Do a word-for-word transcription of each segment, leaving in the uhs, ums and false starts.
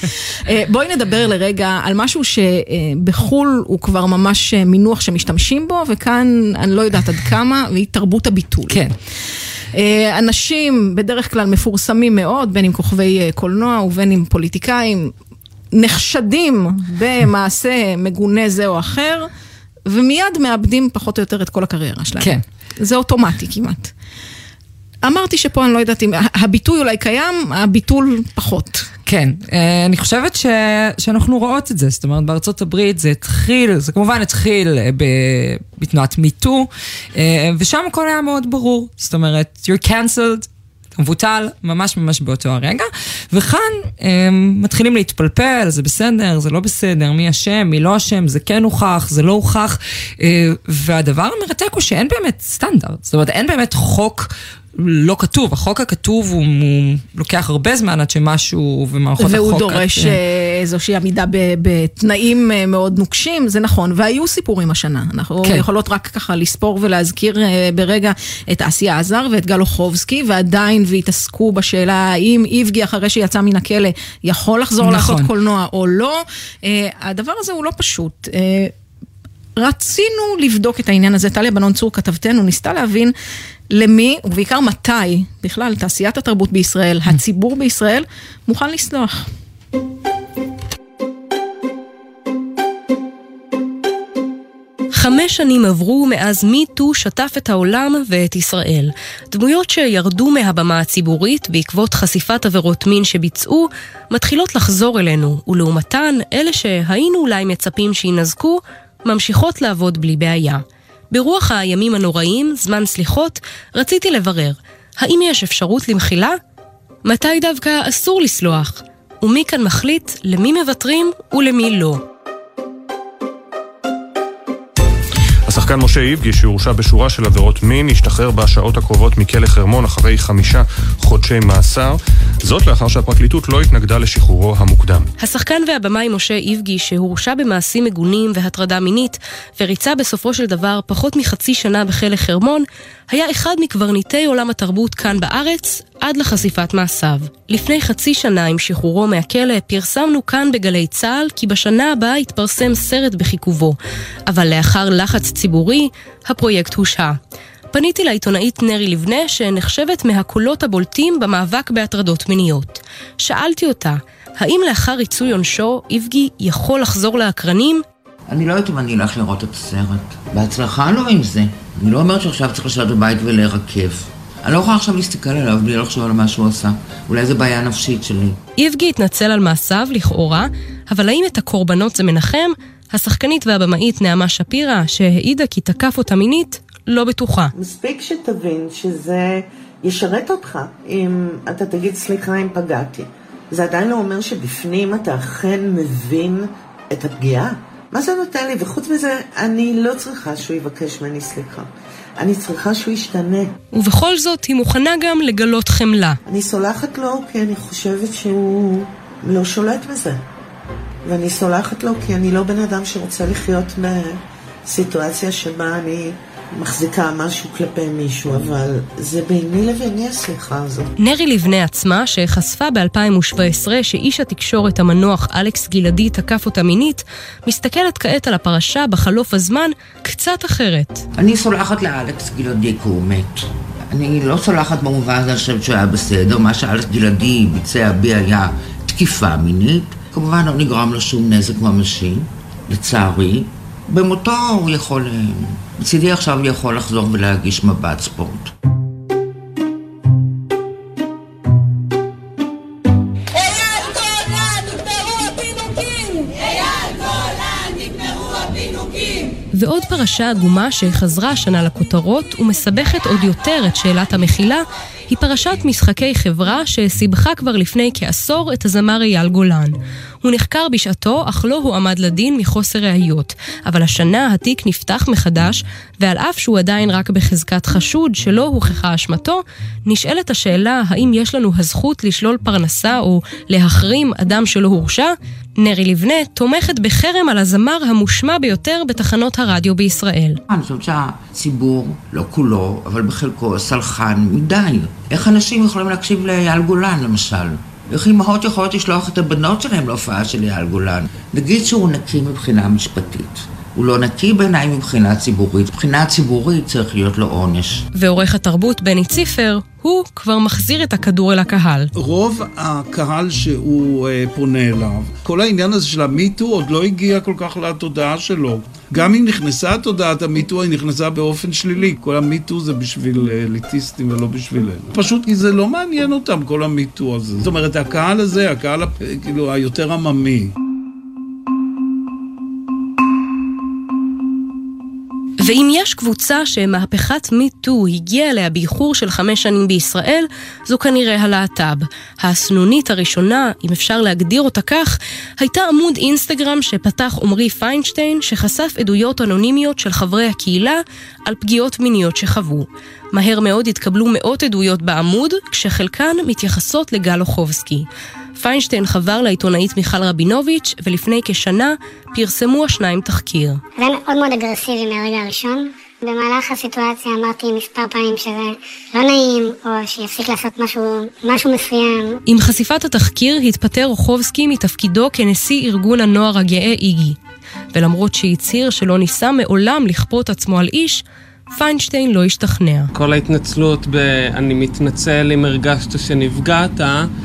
בואי נדבר לרגע על משהו שבחול הוא כבר ממש מינוח שמשתמשים בו, וכאן אני לא יודעת עד כמה, והיא תרבות הביטול. כן. אנשים בדרך כלל מפורסמים מאוד, בין עם כוכבי קולנוע ובין עם פוליטיקאים, נחשדים במעשה מגונה זה או אחר, ומיד מאבדים פחות או יותר את כל הקריירה שלהם. כן. זה אוטומטי כמעט. אמרתי שפה אני לא יודעת אם הביטוי אולי קיים, הביטול פחות. כן, אני חושבת ש... שאנחנו רואות את זה, זאת אומרת בארצות הברית זה התחיל, זה כמובן התחיל ב... בתנועת מיטו, ושם הכל היה מאוד ברור, זאת אומרת, you're cancelled, מבוטל, ממש ממש באותו הרגע, וכאן מתחילים להתפלפל, זה בסדר, זה לא בסדר, מי אשם, מי לא אשם, זה כן הוכח, זה לא הוכח, והדבר המרתק הוא שאין באמת סטנדרט, זאת אומרת, אין באמת חוק לא כתוב, החוק הכתוב הוא, הוא לוקח הרבה זמן עד שמשהו ומערכות והוא החוק... והוא דורש את... איזושהי עמידה בתנאים מאוד נוקשים, זה נכון, והיו סיפורים השנה, אנחנו כן. יכולות רק ככה לספור ולהזכיר ברגע את אסיה עזר ואת גל אוחובסקי, ועדיין והתעסקו בשאלה האם איבגי אחרי שיצא מן הכלא יכול לחזור נכון. לעשות קולנוע או לא, הדבר הזה הוא לא פשוט. רצינו לבדוק את העניין הזה, טליה בנון צור כתבתנו, ניסתה להבין למי, ובעיקר מתי, בכלל, תעשיית התרבות בישראל, הציבור בישראל, מוכן לסלוח. חמש שנים עברו מאז מיטו שטף את העולם ואת ישראל. דמויות שירדו מהבמה הציבורית בעקבות חשיפת עבירות מין שביצעו, מתחילות לחזור אלינו, ולעומתן, אלה שהיינו אולי מצפים שינזקו, ממשיכות לעבוד בלי בעיה. ברוח הימים הנוראים, זמן סליחות, רציתי לברר, האם יש אפשרות למחילה? מתי דווקא אסור לסלוח? ומי כאן מחליט למי מוותרים ולמי לא? השחקן משה איבגי, שהורשע בשורה של עבירות מין, ישתחרר בשעות הקרובות מכלא חרמון אחרי חמישה חודשי מאסר, זאת לאחר שהפרקליטות לא התנגדה לשחרורו המוקדם. השחקן והבמאי משה איבגי, שהורשע במעשים מגונים והטרדה מינית, וריצה בסופו של דבר פחות מחצי שנה בכלא חרמון, היה אחד מקברניטי עולם התרבות כאן בארץ עד לחשיפת מעשיו. לפני חצי שנה עם שחרורו מהכלא פרסמנו כאן בגלי צהל כי בשנה הבאה התפרסם סרט בחיכובו, אבל לאחר לחץ ציבורי הפרויקט הושעה. פניתי לעיתונאית נרי לבנה שנחשבת מהקולות הבולטים במאבק בהטרדות מיניות. שאלתי אותה, האם לאחר ריצוי עונשו איבגי יכול לחזור לאקרנים? אני לא יודעת אם אני אלך לראות את הסרט. בהצלחה לא עם זה. אני לא אומרת שעכשיו צריך לשבת בבית ולהירקב. אני לא יכולה עכשיו להסתכל עליו בלי לחשוב על מה שהוא עשה. אולי זה בעיה נפשית שלי. איבגי התנצל על מעשיו לכאורה, אבל האם את הקורבנות זה מנחם? השחקנית והבמאית נעמה שפירה, שהעידה כי תקף אותה מינית, לא בטוחה. מספיק שתבין שזה ישרת אותך אם אתה תגיד סליחה אם פגעתי. זה עדיין לא אומר שבפנים אתה אכן מבין את הפגיעה. מה זה נותן לי? וחוץ מזה, אני לא צריכה שהוא יבקש ממני סליחה. אני צריכה שהוא ישתנה. ובכל זאת, היא מוכנה גם לגלות חמלה. אני סולחת לו כי אני חושבת שהוא לא שולט בזה. ואני סולחת לו כי אני לא בן אדם שרוצה לחיות בסיטואציה שבה אני מחזיקה משהו כלפי מישהו, אבל זה ביני לביני הסליחה הזאת. נרי לבנה עצמה, שחשפה ב-אלפיים שבע עשרה שאיש התקשורת המנוח אלכס גלעדי תקף אותה מינית, מסתכלת כעת על הפרשה בחלוף הזמן קצת אחרת. אני סולחת לאלכס גלעדי כי הוא מת. אני לא סולחת במובן הזה שהוא היה בסדר. מה שאלכס גלעדי ביצע בי היה תקיפה מינית. כמובן לא נגרם לו שום נזק ממשי, לצערי. במותו הוא יכול, בצדי עכשיו הוא יכול לחזור ולהגיש מבט ספורט. ועוד פרשה עגומה שחזרה השנה לכותרות ומסבכת עוד יותר את שאלת המחילה, היא פרשת משחקי חברה שסיבכה כבר לפני כעשור את הזמר אייל גולן. הוא נחקר בשעתו, אך לא הוא עמד לדין מחוסר ראיות. אבל השנה התיק נפתח מחדש, ועל אף שהוא עדיין רק בחזקת חשוד שלא הוכחה אשמתו, נשאלת השאלה האם יש לנו הזכות לשלול פרנסה או להחרים אדם שלא הורשע. נרי לבנה תומכת בחרם על הזמר המושמע ביותר בתחנות הרדיו בישראל. אני חושבת שהציבור, לא כולו, אבל בחלקו סלחן מדי. איך אנשים יכולים להקשיב לאייל גולן למשל? איך אמהות יכולות לשלוח את הבנות שלהם להופעה של אייל גולן? נגיד שהוא נקי מבחינה משפטית. הוא לא נקי בעיניי מבחינה ציבורית. מבחינה ציבורית צריך להיות לו עונש. ועורך התרבות בני ציפר, הוא כבר מחזיר את הכדור אל הקהל. רוב הקהל שהוא אה, פונה אליו, כל העניין הזה של המיטו עוד לא הגיע כל כך לתודעה שלו. גם אם נכנסה תודעת המיטו, היא נכנסה באופן שלילי. כל המיטו זה בשביל אליטיסטים ולא בשבילנו. פשוט כי זה לא מעניין אותם, כל המיטו הזה. זאת אומרת, הקהל הזה, הקהל כאילו היותר עממי. ואם יש קבוצה שמהפכת מיטו הגיעה אליה באיחור של חמש שנים בישראל, זו כנראה הלהט"ב. הסנונית הראשונה, אם אפשר להגדיר אותה כך, הייתה עמוד אינסטגרם שפתח עומרי פיינשטיין, שחשף עדויות אנונימיות של חברי הקהילה על פגיעות מיניות שחוו. מהר מאוד התקבלו מאות עדויות בעמוד, כשחלקן מתייחסות לגל אוחובסקי. פיינשטיין חבר לעיתונאית מיכל רבינוביץ', ולפני כשנה פרסמו השניים תחקיר. זה מאוד מאוד אגרסיבי מהרגע הראשון. במהלך הסיטואציה אמרתי מספר פעמים שזה לא נעים, או שיפסיק לעשות משהו, משהו מסוים. עם חשיפת התחקיר התפטר אוחובסקי מתפקידו כנשיא ארגון הנוער הגאה איגי. ולמרות שהצהיר שלא ניסה מעולם לכפות עצמו על איש, פיינשטיין לא השתכנע. כל ההתנצלות ב- אני מתנצל אם הרגשת שנפגעת,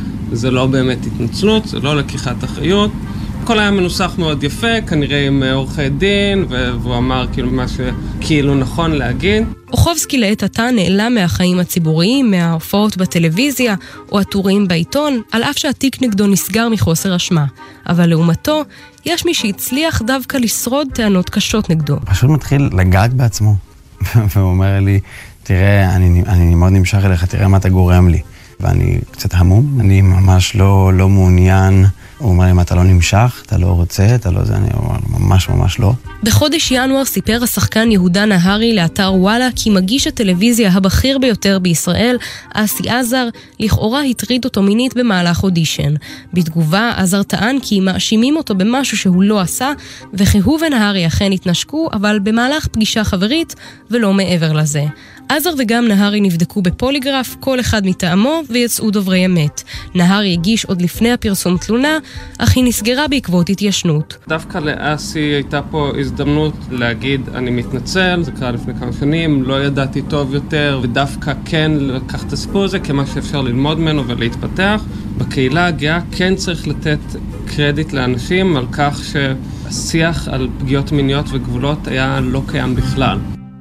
זה לא באמת התנצלות, זה לא לקיחת אחריות. הכל היה מנוסח מאוד יפה, כנראה עם עורכי דין, והוא אמר כאילו מה שכאילו נכון להגיד. אוחובסקי לעת עתה נעלם מהחיים הציבוריים, מההופעות בטלוויזיה או הטורים בעיתון, על אף שהתיק נגדו נסגר מחוסר אשמה. אבל לעומתו, יש מי שהצליח דווקא לשרוד טענות קשות נגדו. פשוט מתחיל לגעת בעצמו, והוא אומר לי, תראה, אני, אני מאוד נמשך אליך, תראה מה אתה גורם לי. ואני קצת המום, אני ממש לא, לא מעוניין. הוא אומר, אם אתה לא נמשך, אתה לא רוצה, אתה לא זה, אני אומר, ממש ממש לא. בחודש ינואר סיפר השחקן יהודה נהרי לאתר וואלה, כי מגיש הטלוויזיה הבכיר ביותר בישראל, אסי עזר, לכאורה הטריד אותו מינית במהלך אודישן. בתגובה, עזר טען כי מאשימים אותו במשהו שהוא לא עשה, וכי הוא ונהרי אכן התנשקו, אבל במהלך פגישה חברית, ולא מעבר לזה. עזר וגם נהרי נבדקו בפוליגרף, כל אחד מטעמו, ויצאו דוברי אמת. נהרי הגיש עוד לפני הפרסום תלונה, אך היא נסגרה בעקבות התיישנות. דווקא לאסי הייתה פה הזדמנות להגיד, אני מתנצל, זה קרה לפני כמה שנים, לא ידעתי טוב יותר, ודווקא כן לקח את הסיפור הזה כמה שאפשר ללמוד ממנו ולהתפתח. בקהילה הגאה כן צריך לתת קרדיט לאנשים על כך שהשיח על פגיעות מיניות וגבולות היה לא קיים בכלל.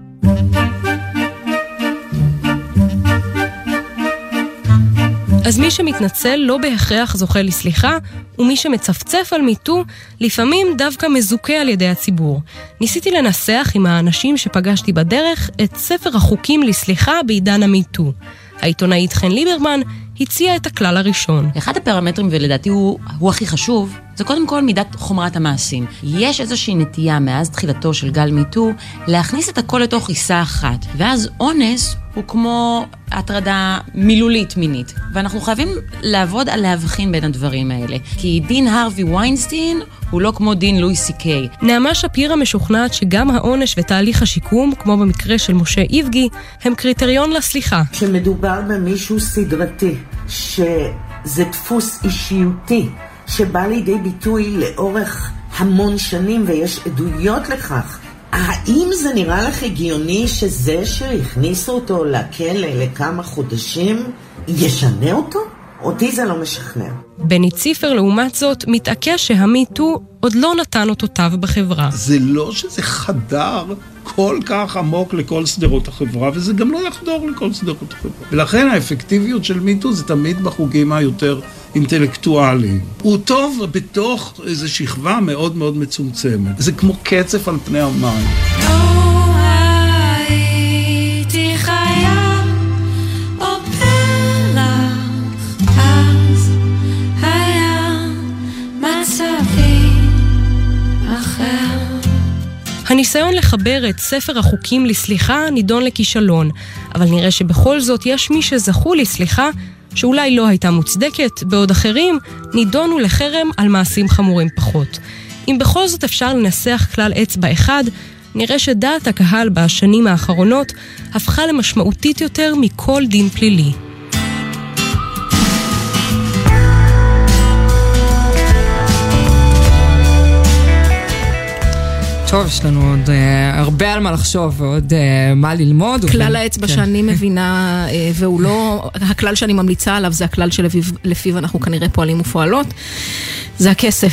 אז מי שמתנצל לא בהכרח זוכה לסליחה, ומי שמצפצף על מיטו, לפעמים דווקא מזוכה על ידי הציבור. ניסיתי לנסח עם האנשים שפגשתי בדרך את ספר החוקים לסליחה בעידן המיטו. העיתונאית חן ליברמן הציעה את הכלל הראשון. אחד הפרמטרים, ולדעתי הוא, הוא הכי חשוב, זה קודם כל מידת חומרת המעשים. יש איזושהי נטייה מאז תחילתו של גל מיטו להכניס את הכל לתוך עיסה אחת. ואז אונס הוא כמו הטרדה מילולית מינית. ואנחנו חייבים לעבוד על להבחין בין הדברים האלה. כי דין הרווי ויינסטיין הוא לא כמו דין לואי סי קיי. נעמה שפירא משוכנעת שגם העונש ותהליך השיקום, כמו במקרה של משה איבגי, הם קריטריון לסליחה. כשמדובר במישהו סדרתי, שזה דפוס אישיותי, שבא לידי ביטוי לאורך המון שנים ויש עדויות לכך, האם זה נראה לך הגיוני שזה שהכניסו אותו לכלא לכמה חודשים ישנה אותו? אותי זה לא משכנע. בני ציפר לעומת זאת מתעקש שהמיטו עוד לא נתן אותותיו בחברה. זה לא שזה חדר כל כך עמוק לכל סדרות החברה, וזה גם לא יחדור לכל סדרות החברה. ולכן האפקטיביות של מיטו זה תמיד בחוגים היותר אינטלקטואליים. הוא טוב בתוך איזו שכבה מאוד מאוד מצומצמת. זה כמו קצף על פני המים. הניסיון לחבר את ספר החוקים לסליחה נידון לכישלון, אבל נראה שבכל זאת יש מי שזכו לסליחה שאולי לא הייתה מוצדקת, בעוד אחרים נידונו לחרם על מעשים חמורים פחות. אם בכל זאת אפשר לנסח כלל אצבע אחד, נראה שדעת הקהל בשנים האחרונות הפכה למשמעותית יותר מכל דין פלילי. טוב, יש לנו עוד אה, הרבה על מה לחשוב ועוד אה, מה ללמוד. כלל ובין... האצבע כן. שאני מבינה, אה, והוא לא, הכלל שאני ממליצה עליו זה הכלל שלפיו אנחנו כנראה פועלים ופועלות, זה הכסף.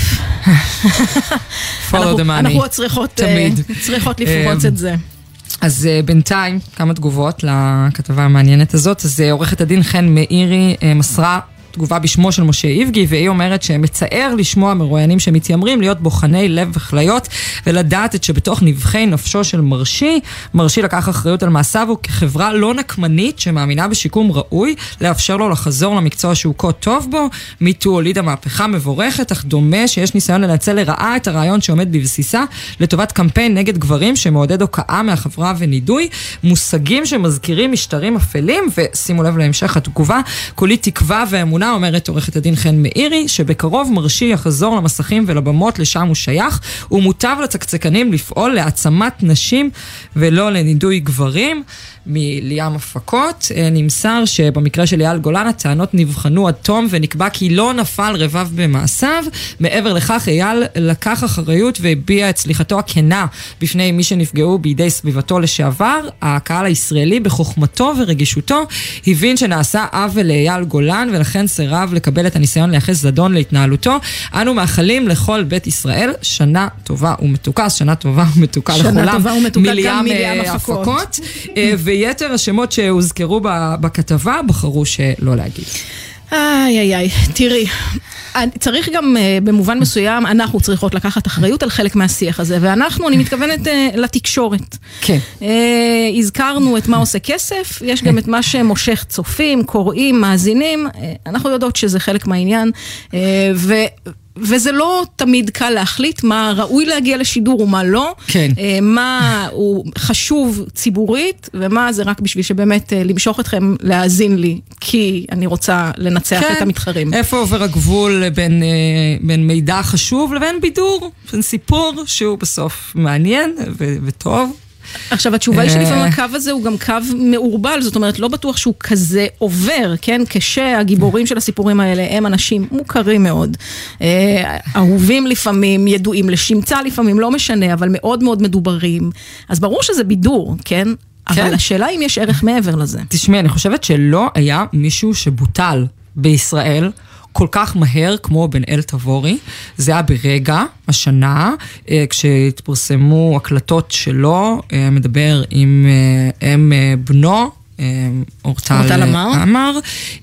follow אנחנו, the money. אנחנו צריכות, תמיד. אה, צריכות לפרוץ את זה. אז uh, בינתיים, כמה תגובות לכתבה המעניינת הזאת. אז uh, עורכת הדין חן מאירי uh, מסרה תגובה בשמו של משה איבגי, והיא אומרת שמצער לשמוע מרואיינים שמתיימרים להיות בוחני לב וחליות, ולדעת את שבתוך נבחי נפשו של מרשי, מרשי לקח אחריות על מעשיו, וכחברה לא נקמנית שמאמינה בשיקום ראוי, לאפשר לו לחזור למקצוע שהוא כה טוב בו. מיטו הולידה מהפכה מבורכת, אך דומה שיש ניסיון לנצל לרעה את הרעיון שעומד בבסיסה, לטובת קמפיין נגד גברים שמעודד הוקעה מהחברה ונידוי, מושגים שמזכירים משטרים אפלים, ושימו לב להמשך התגובה, כולי תקווה ואמונה, אומרת עורכת הדין חן מאירי, שבקרוב מרשי יחזור למסכים ולבמות לשם הוא שייך, ומוטב לצקצקנים לפעול להעצמת נשים ולא לנידוי גברים. מליאם הפקות נמסר שבמקרה של אייל גולן הטענות נבחנו עד תום ונקבע כי לא נפל רבב במעשיו. מעבר לכך אייל לקח אחריות והביע את סליחתו הכנה בפני מי שנפגעו בידי סביבתו לשעבר. הקהל הישראלי בחוכמתו ורגישותו הבין שנעשה עוול לאייל גולן ולכן סירב לקבל את הניסיון לייחס זדון להתנהלותו. אנו מאחלים לכל בית ישראל שנה טובה ומתוקה, שנה טובה ומתוקה לכולם. שנה טובה ומתוקה גם מליאם הפקות. ויתר השמות שהוזכרו בכתבה בחרו שלא להגיד. איי איי איי, תראי, צריך גם במובן מסוים, אנחנו צריכות לקחת אחריות על חלק מהשיח הזה, ואנחנו, אני מתכוונת לתקשורת. כן. הזכרנו את מה עושה כסף, יש גם את מה שמושך צופים, קוראים, מאזינים, אנחנו יודעות שזה חלק מהעניין, ו... וזה לא תמיד קל להחליט מה ראוי להגיע לשידור ומה לא, כן. מה הוא חשוב ציבורית, ומה זה רק בשביל שבאמת למשוך אתכם להאזין לי, כי אני רוצה לנצח כן. את המתחרים. איפה עובר הגבול בין, בין מידע חשוב לבין בידור, בין סיפור שהוא בסוף מעניין ו- וטוב. עכשיו, התשובה היא שלפעמים הקו הזה הוא גם קו מעורבל, זאת אומרת, לא בטוח שהוא כזה עובר, כן? כשהגיבורים של הסיפורים האלה הם אנשים מוכרים מאוד, אהובים לפעמים, ידועים לשמצה לפעמים, לא משנה, אבל מאוד מאוד מדוברים. אז ברור שזה בידור, כן? אבל השאלה אם יש ערך מעבר לזה. תשמעי, אני חושבת שלא היה מישהו שבוטל בישראל, כל כך מהר כמו בן אל תבורי. זה היה ברגע, השנה, כשהתפרסמו הקלטות שלו, מדבר עם אם בנו, אורטל אמר,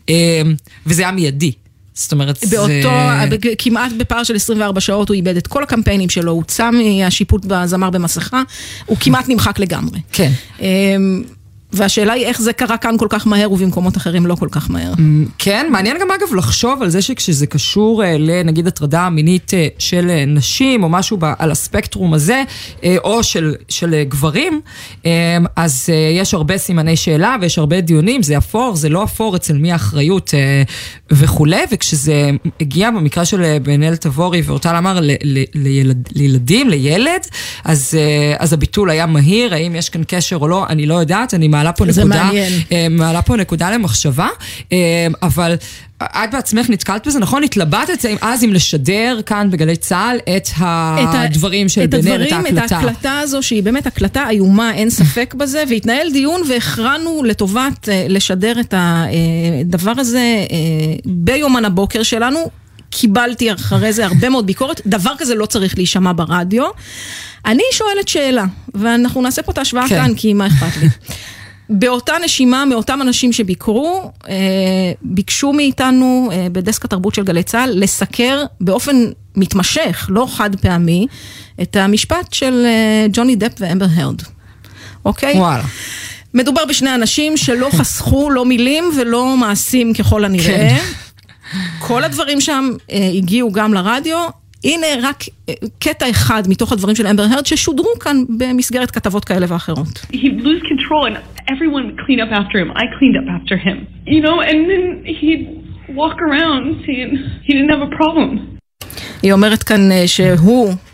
וזה היה מיידי. זאת אומרת, באותו, זה... כמעט בפער של עשרים וארבע שעות הוא איבד את כל הקמפיינים שלו, הוא צא מהשיפוט בזמר במסכה, הוא כמעט נמחק לגמרי. כן. והשאלה היא איך זה קרה כאן כל כך מהר ובמקומות אחרים לא כל כך מהר. כן, מעניין גם אגב לחשוב על זה שכשזה קשור לנגיד הטרדה מינית של נשים או משהו על הספקטרום הזה, או של, של גברים, אז יש הרבה סימני שאלה ויש הרבה דיונים, זה אפור, זה לא אפור, אצל מי האחריות וכו'. וכשזה הגיע במקרה של בן אל תבורי ואורטל אמר ל, ל, לילד, לילדים, לילד, אז, אז הביטול היה מהיר, האם יש כאן קשר או לא, אני לא יודעת, אני מעלה פה נקודה, מעלה פה נקודה למחשבה, אבל את בעצמך נתקלת בזה, נכון? התלבטת אז אם לשדר כאן בגלי צהל את הדברים של בן אל, את ההקלטה. את ההקלטה הזו, שהיא באמת הקלטה איומה, אין ספק בזה, והתנהל דיון והכרענו לטובת לשדר את הדבר הזה ביומן הבוקר שלנו. קיבלתי אחרי זה הרבה מאוד ביקורת, דבר כזה לא צריך להישמע ברדיו. אני שואלת שאלה, ואנחנו נעשה פה את ההשוואה כאן, כי מה אכפת לי? באותה נשימה, מאותם אנשים שביקרו, ביקשו מאיתנו בדסק התרבות של גלי צהל לסקר באופן מתמשך, לא חד פעמי, את המשפט של ג'וני דפ ואמבר הרד. אוקיי? וואלה. מדובר בשני אנשים שלא חסכו לא מילים ולא מעשים ככל הנראה. כל הדברים שם הגיעו גם לרדיו. הנה רק קטע אחד מתוך הדברים של אמבר הרד ששודרו כאן במסגרת כתבות כאלה ואחרות. He'd lose control and everyone would clean up after him. I cleaned up after him. You know, and then he'd walk around saying he didn't have a problem. היא אומרת כאן שהוא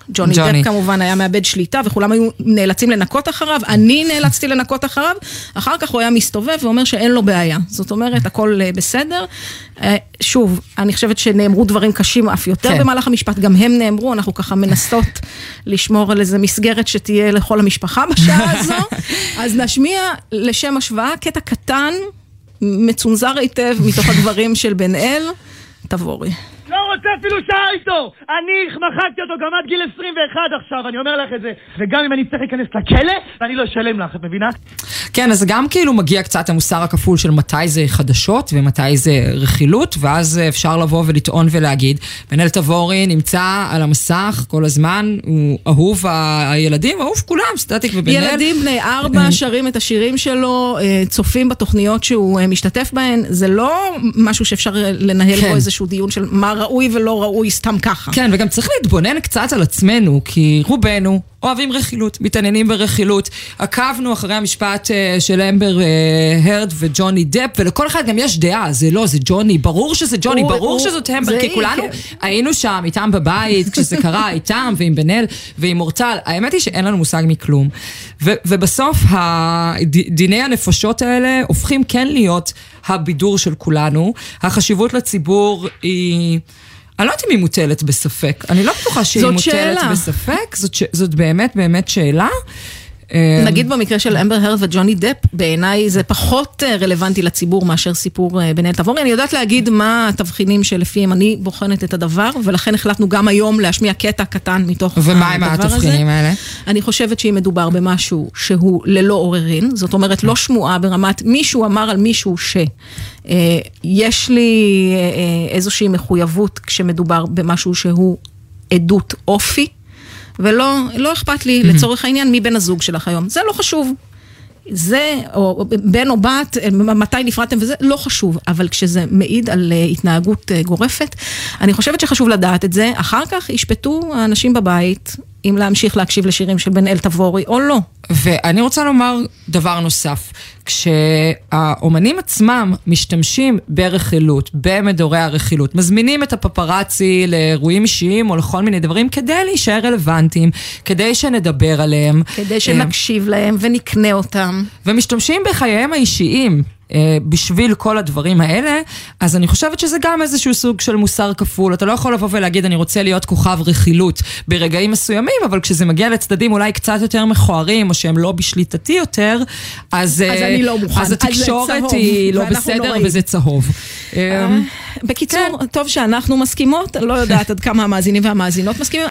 ג'וני דפ כמובן היה מאבד שליטה, וכולם היו נאלצים לנקות אחריו, אני נאלצתי לנקות אחריו, אחר כך הוא היה מסתובב ואומר שאין לו בעיה. זאת אומרת, הכל בסדר. שוב, אני חושבת שנאמרו דברים קשים אף יותר כן. במהלך המשפט, גם הם נאמרו, אנחנו ככה מנסות לשמור על איזה מסגרת שתהיה לכל המשפחה בשעה הזו, אז נשמיע לשם השוואה קטע קטן, מצונזר היטב מתוך הדברים של בן אל, תבורי. לא רוצה אפילו שעה איתו, אני מחקתי אותו גם עד גיל עשרים ואחת עכשיו, אני אומר לך את זה, וגם אם אני צריך להיכנס לכלא, ואני לא אשלם לך, את מבינה? כן, אז גם כאילו מגיע קצת המוסר הכפול של מתי זה חדשות ומתי זה רכילות, ואז אפשר לבוא ולטעון ולהגיד, בן אל תבורי נמצא על המסך כל הזמן, הוא אהוב הילדים, אהוב כולם, סטטיק ובן אל. ילדים בני ארבע שרים את השירים שלו, צופים בתוכניות שהוא משתתף בהן, זה לא משהו שאפשר לנהל בו איזשהו דיון של מה ראוי ולא ראוי סתם ככה. כן, וגם צריך להתבונן קצת על עצמנו, כי רובנו אוהבים רכילות, מתעניינים ברכילות, עקבנו אחרי המשפט של אמבר הרד וג'וני דפ, ולכל אחד גם יש דעה, זה לא, זה ג'וני, ברור שזה ג'וני, ברור שזאת אמבר, כי כולנו היינו שם איתם בבית, כשזה קרה איתם ועם בן אל ועם אורטל, האמת היא שאין לנו מושג מכלום, ובסוף דיני הנפשות האלה הופכים כן להיות הבידור של כולנו, החשיבות לציבור היא... אני לא יודעת אם היא מוטלת בספק. אני לא בטוחה שהיא מוטלת בספק. זאת, זאת באמת באמת שאלה. נגיד במקרה של אמבר הרד וג'וני דפ, בעיניי זה פחות רלוונטי לציבור מאשר סיפור בן אל תבורי. אני יודעת להגיד מה התבחינים שלפיהם אני בוחנת את הדבר, ולכן החלטנו גם היום להשמיע קטע קטן מתוך הדבר הזה. ומה עם התבחינים האלה? אני חושבת שהיא מדובר במשהו שהוא ללא עוררין, זאת אומרת לא שמועה ברמת מישהו אמר על מישהו ש... יש לי איזושהי מחויבות כשמדובר במשהו שהוא עדות אופי, ולא לא אכפת לי לצורך העניין מי בן הזוג שלך היום. זה לא חשוב. זה, או בן או בת, מתי נפרדתם וזה, לא חשוב. אבל כשזה מעיד על התנהגות גורפת, אני חושבת שחשוב לדעת את זה. אחר כך ישפטו האנשים בבית, אם להמשיך להקשיב לשירים של בן אל תבורי או לא. ואני רוצה לומר דבר נוסף. כשהאומנים עצמם משתמשים ברכילות, במדורי הרכילות, מזמינים את הפפרצי לאירועים אישיים או לכל מיני דברים, כדי להישאר רלוונטיים, כדי שנדבר עליהם. כדי שנקשיב להם ונקנה אותם. ומשתמשים בחייהם האישיים. בשביל כל הדברים האלה, אז אני חושבת שזה גם איזשהו סוג של מוסר כפול. אתה לא יכול לבוא ולהגיד, אני רוצה להיות כוכב רכילות ברגעים מסוימים, אבל כשזה מגיע לצדדים אולי קצת יותר מכוערים, או שהם לא בשליטתי יותר, אז, אז אני לא מוכן. אז התקשורת היא לא בסדר, וזה צהוב. בקיצור, טוב שאנחנו מסכימות, לא יודעת עד כמה המאזינים והמאזינות מסכימים.